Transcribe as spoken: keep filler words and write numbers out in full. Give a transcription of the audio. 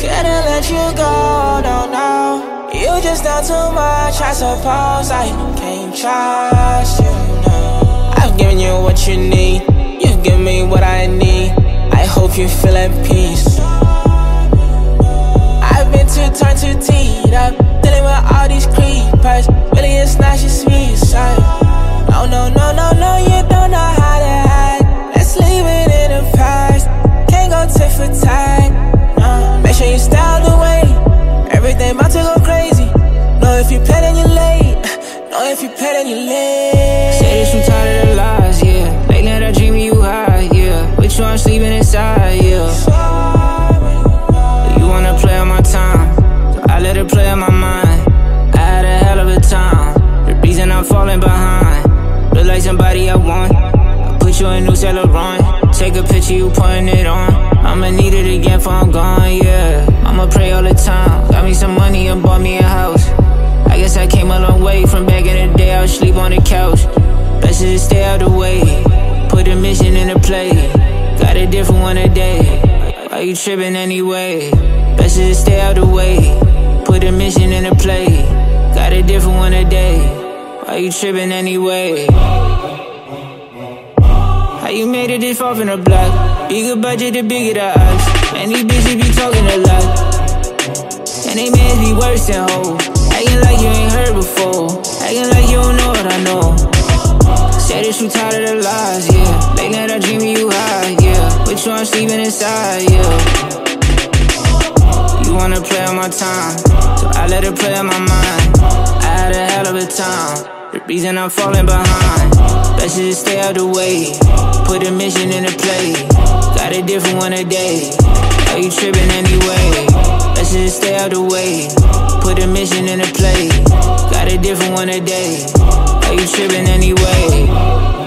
Couldn't let you go, no, no. You just done too much, I suppose. I can't trust you, no. I've given you what you need, you've given me what I need. I hope you feel at peace. I've been too turned, too teed up, dealing with all these creepers. Really, it's not just me, son. No, no, no, no, no, you don't know how to hide. Let's leave it in the past. Can't go tit for tat. Uh, make sure you stay out the way. Everything about to go crazy. Know if you play, then you're late. Know if you play, then you're late. Say this, I'm tired of the lies, yeah. Late night I dream of you high, yeah. With you I'm sleeping inside, yeah. You wanna play on my time, so I let her play on my mind. I had a hell of a time, the reason I'm falling behind. Look like somebody I want, I put you in New Saint Laurent. Take a picture, you putting it on. I'ma need it again before I'm gone, yeah. I'ma pray all the time, got me some money and bought me a house. I guess I came a long way from back in the day, I would sleep on the couch. Best to stay out the way, put a mission into play. Got a different one today, why you tripping anyway? Best to stay out the way, put a mission into play. Got a different one today, why you tripping anyway? How you made it this far from the block? Bigger budget, the bigger the odds. And these bitches be talking a lot, and they mans be worse than hoes. Acting like you ain't heard before, acting like you don't know what I know. Say that you tired of the lies, yeah. Late night I dream of you high, yeah. With you I'm sleeping inside, yeah. You wanna play on my time, so I let her play on my mind. I had a hell of a time, the reason I'm falling behind. Best to stay out the way, put a mission into play. Got a different one today, are you tripping anyway? Best to stay out the way, put a mission into play. Got a different one today, are you tripping anyway?